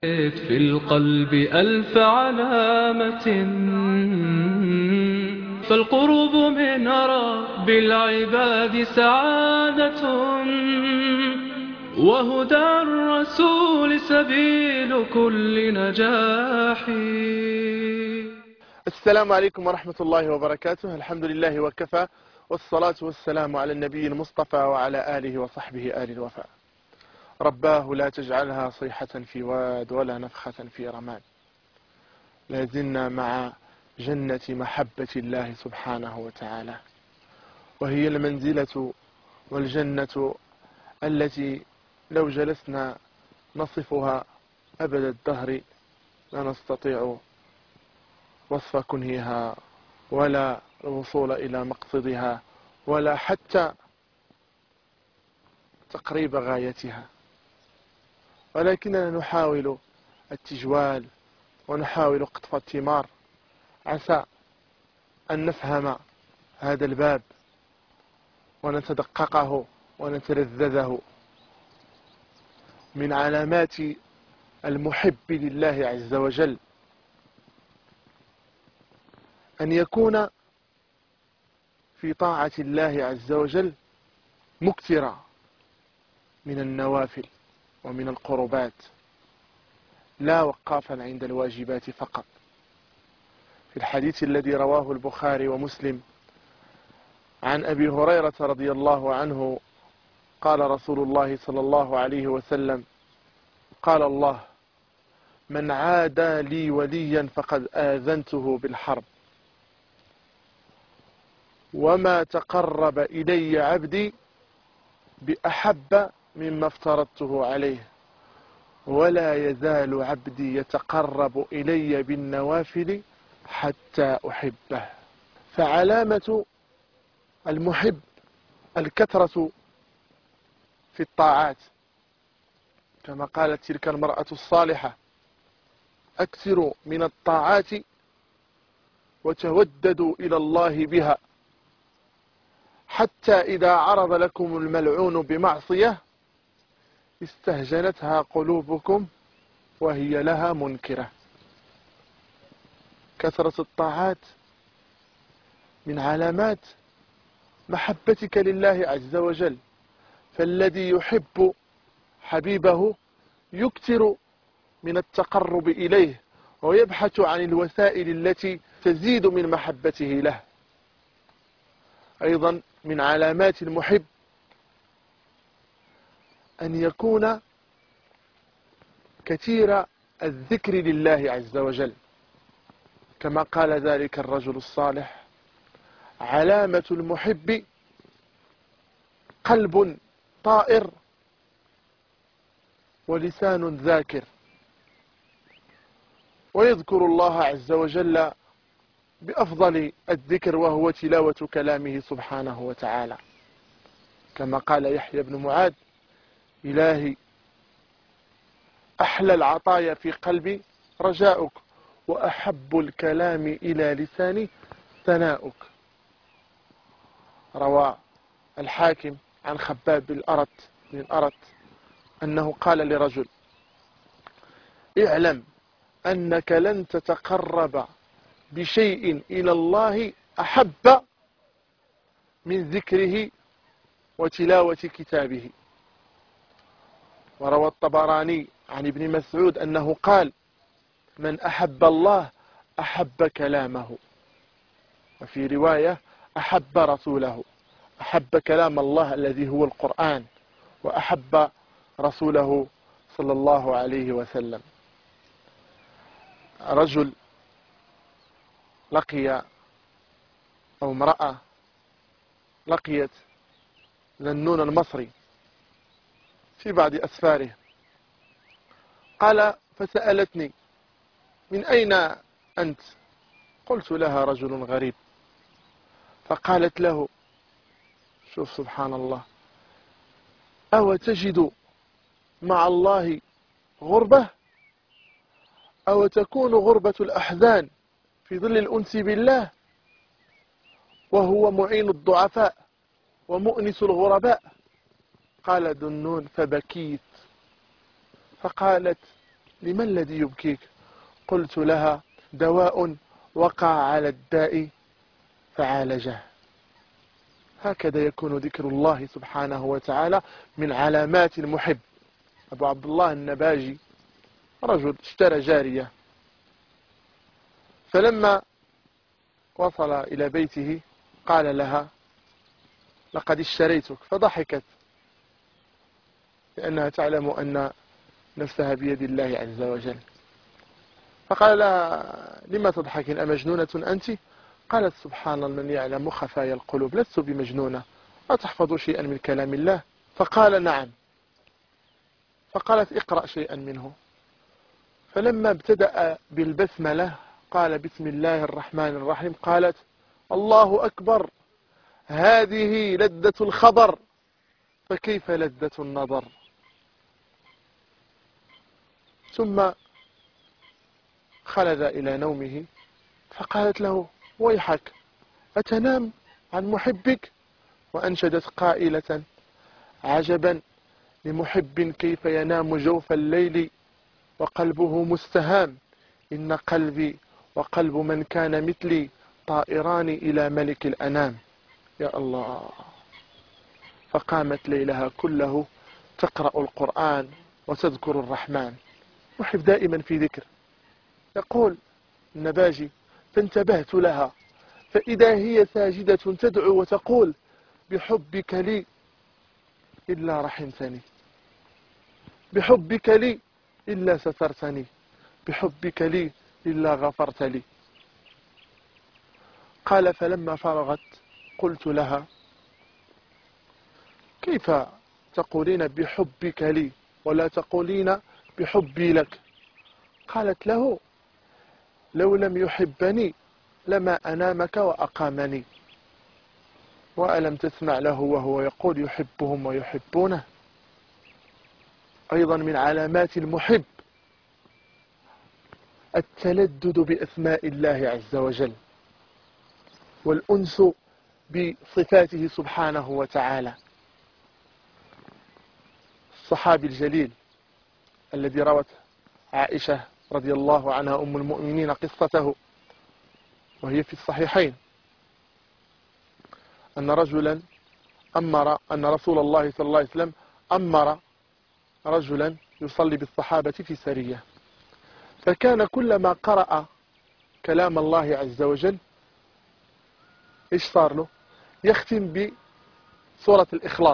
في القلب ألف علامة، فالقرب من رب العباد سعادة، وهدى الرسول سبيل كل نجاح. السلام عليكم ورحمة الله وبركاته. الحمد لله وكفى، والصلاة والسلام على النبي المصطفى وعلى آله وصحبه آل الوفاء. رباه لا تجعلها صيحة في واد ولا نفخة في رماد. لازلنا مع جنة محبة الله سبحانه وتعالى، وهي المنزلة والجنة التي لو جلسنا نصفها أبد الدهر لا نستطيع وصف كنهها ولا الوصول إلى مقصدها ولا حتى تقريب غايتها، ولكننا نحاول التجوال ونحاول قطف الثمار، عسى أن نفهم هذا الباب ونتدققه ونتلذذه. من علامات المحب لله عز وجل أن يكون في طاعة الله عز وجل مكثرا من النوافل ومن القربات، لا وقافا عند الواجبات فقط. في الحديث الذي رواه البخاري ومسلم عن أبي هريرة رضي الله عنه قال رسول الله صلى الله عليه وسلم: قال الله: من عادى لي وليا فقد آذنته بالحرب، وما تقرب إلي عبدي بأحب مما افترضته عليه، ولا يزال عبدي يتقرب إلي بالنوافل حتى أحبه. فعلامة المحب الكثرة في الطاعات، كما قالت تلك المرأة الصالحة: أكثروا من الطاعات وتوددوا إلى الله بها، حتى إذا عرض لكم الملعون بمعصية استهجنتها قلوبكم وهي لها منكرة. كثرة الطاعات من علامات محبتك لله عز وجل، فالذي يحب حبيبه يكثر من التقرب إليه ويبحث عن الوسائل التي تزيد من محبته له. أيضا من علامات المحب أن يكون كثير الذكر لله عز وجل، كما قال ذلك الرجل الصالح: علامة المحب قلب طائر ولسان ذاكر، ويذكر الله عز وجل بأفضل الذكر وهو تلاوة كلامه سبحانه وتعالى، كما قال يحيى بن معاذ: إلهي أحلى العطايا في قلبي رجاؤك، وأحب الكلام إلى لساني ثناؤك. روى الحاكم عن خباب بن أرت أنه قال لرجل: اعلم أنك لن تتقرب بشيء إلى الله أحب من ذكره وتلاوة كتابه. وروى الطبراني عن ابن مسعود أنه قال: من أحب الله أحب كلامه، وفي رواية أحب رسوله، أحب كلام الله الذي هو القرآن، وأحب رسوله صلى الله عليه وسلم. رجل لقي أو امرأة لقيت ذنون المصري في بعض أسفاره، قال: فسألتني: من أين أنت؟ قلت لها: رجل غريب. فقالت له: شوف سبحان الله، أو تجد مع الله غربة، أو تكون غربة الأحزان في ظل الأنس بالله، وهو معين الضعفاء ومؤنس الغرباء. قال ذنون: فبكيت، فقالت: لما الذي يبكيك؟ قلت لها: دواء وقع على الداء فعالجه. هكذا يكون ذكر الله سبحانه وتعالى من علامات المحب. أبو عبد الله النباجي رجل اشترى جارية، فلما وصل إلى بيته قال لها: لقد اشتريتك. فضحكت لأنها تعلم أن نفسها بيد الله عز وجل. فقال لها: لما تضحكين؟ أمجنونة أنت؟ قالت: سبحان من يعلم خفايا القلوب، لست بمجنونة، أتحفظ شيئا من كلام الله؟ فقال: نعم. فقالت: اقرأ شيئا منه. فلما ابتدأ بالبسملة قال: بسم الله الرحمن الرحيم. قالت: الله أكبر، هذه لذة الخبر، فكيف لذة النظر؟ ثم خلد إلى نومه، فقالت له: ويحك، أتنام عن محبك؟ وأنشدت قائلة: عجبا لمحب كيف ينام جوف الليل وقلبه مستهام، إن قلبي وقلب من كان مثلي طائران إلى ملك الأنام. يا الله. فقامت ليلها كله تقرأ القرآن وتذكر الرحمن. محب دائما في ذكر. يقول النباجي: فانتبهت لها فإذا هي ساجدة تدعو وتقول: بحبك لي إلا رحمتني، بحبك لي إلا سترتني، بحبك لي إلا غفرت لي. قال: فلما فرغت قلت لها: كيف تقولين بحبك لي ولا تقولين بحبي لك؟ قالت له: لو لم يحبني لما أنامك وأقامني. وألم تسمع له وهو يقول يحبهم ويحبونه؟ أيضا من علامات المحب التلذذ بأسماء الله عز وجل والأنس بصفاته سبحانه وتعالى. الصحابي الجليل الذي روت عائشة رضي الله عنها أم المؤمنين قصته وهي في الصحيحين، أن رسول الله صلى الله عليه وسلم أمر رجلا يصلي بالصحابة في سرية، فكان كلما قرأ كلام الله عز وجل إيش صار له؟ يختم بسورة الإخلاص.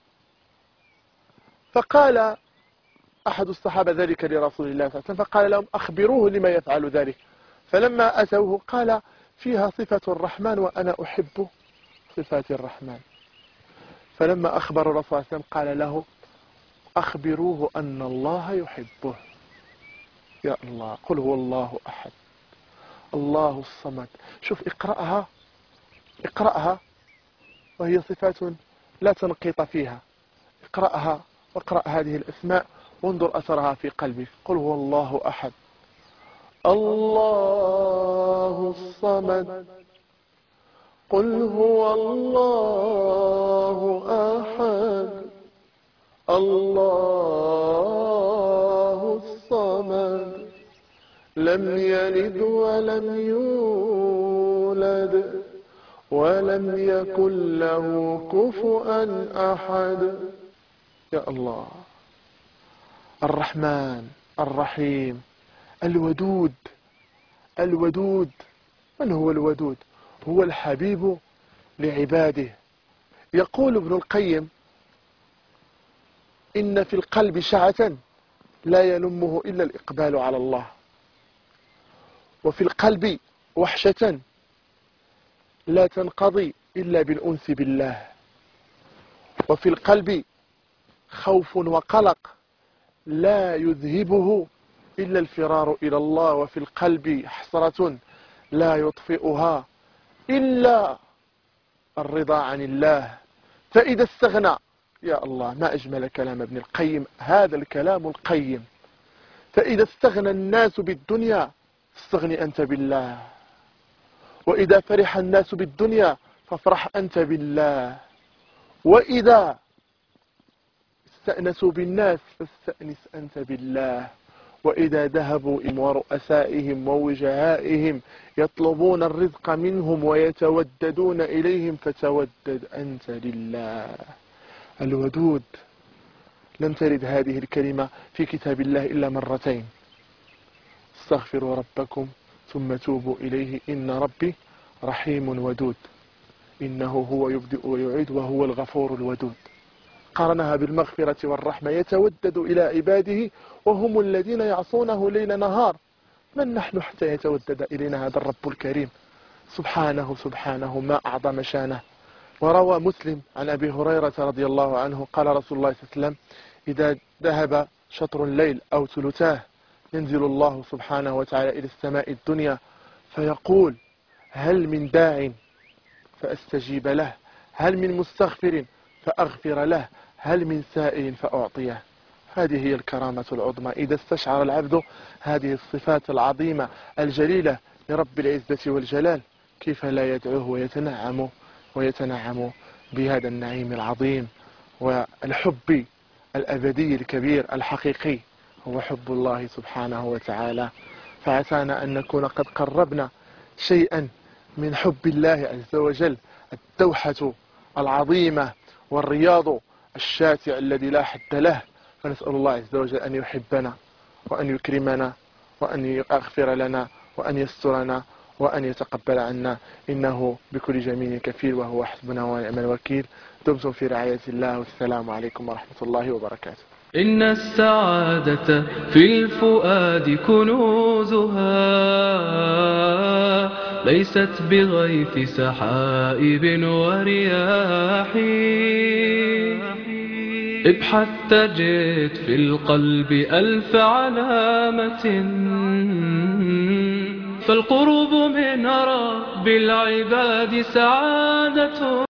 فقال أحد الصحابة ذلك لرسول الله صلى الله عليه وسلم، فقال لهم: أخبروه لما يفعل ذلك. فلما أتوه قال: فيها صفة الرحمن وأنا أحب صفات الرحمن. فلما أخبر الرسول صلى الله عليه وسلم قال له: أخبروه أن الله يحبه. يا الله. قل هو الله أحد الله الصمد. شوف، اقرأها وهي صفات لا تنقيط فيها. اقرأها واقرأ هذه الأسماء وانظر أثرها في قلبك. قل هو الله أحد الله الصمد. قل هو الله أحد الله الصمد لم يلد ولم يولد ولم يكن له كفوا أحد. يا الله. الرحمن الرحيم الودود. من هو الودود؟ هو الحبيب لعباده. يقول ابن القيم: إن في القلب شعة لا يلمه إلا الإقبال على الله، وفي القلب وحشة لا تنقضي إلا بالأنس بالله، وفي القلب خوف وقلق لا يذهبه إلا الفرار إلى الله، وفي القلب حسرة لا يطفئها إلا الرضا عن الله. فإذا استغنى، يا الله ما أجمل كلام ابن القيم، هذا الكلام القيم. فإذا استغنى الناس بالدنيا استغني أنت بالله، وإذا فرح الناس بالدنيا فافرح أنت بالله، وإذا استأنسوا بالناس فاستأنس أنت بالله، وإذا ذهبوا ورؤسائهم ووجهائهم يطلبون الرزق منهم ويتوددون إليهم فتودد أنت لله. الودود لم ترد هذه الكلمة في كتاب الله إلا مرتين: استغفروا ربكم ثم توبوا إليه إن ربي رحيم ودود، إنه هو يبدئ ويعيد وهو الغفور الودود. قارنها بالمغفرة والرحمة: يتودد إلى عباده وهم الذين يعصونه ليل نهار. من نحن حتى يتودد إلينا هذا الرب الكريم؟ سبحانه سبحانه، ما أعظم شانه. وروى مسلم عن أبي هريرة رضي الله عنه قال رسول الله صلى الله عليه وسلم: إذا ذهب شطر الليل أو ثلثاه ينزل الله سبحانه وتعالى إلى السماء الدنيا فيقول: هل من داع فأستجيب له، هل من مستغفر فأغفر له، هل من سائل فأعطيه. هذه هي الكرامة العظمى. إذا استشعر العبد هذه الصفات العظيمة الجليلة لرب العزة والجلال كيف لا يدعوه ويتنعم بهذا النعيم العظيم. والحب الأبدي الكبير الحقيقي هو حب الله سبحانه وتعالى. فعسانا أن نكون قد قربنا شيئا من حب الله عز وجل، الدوحة العظيمة والرياض الشاسع الذي لا حد له. فنسأل الله عز وجل أن يحبنا وأن يكرمنا وأن يغفر لنا وأن يسترنا وأن يتقبل عنا، إنه بكل جميل كفيل وهو حسبنا ونعم الوكيل. دمتم في رعاية الله، والسلام عليكم ورحمة الله وبركاته. إن السعادة في الفؤاد كنوزها، ليست بغيث سحائب ورياح. ابحث تجد في القلب ألف علامة، فالقرب من رب العباد سعادة.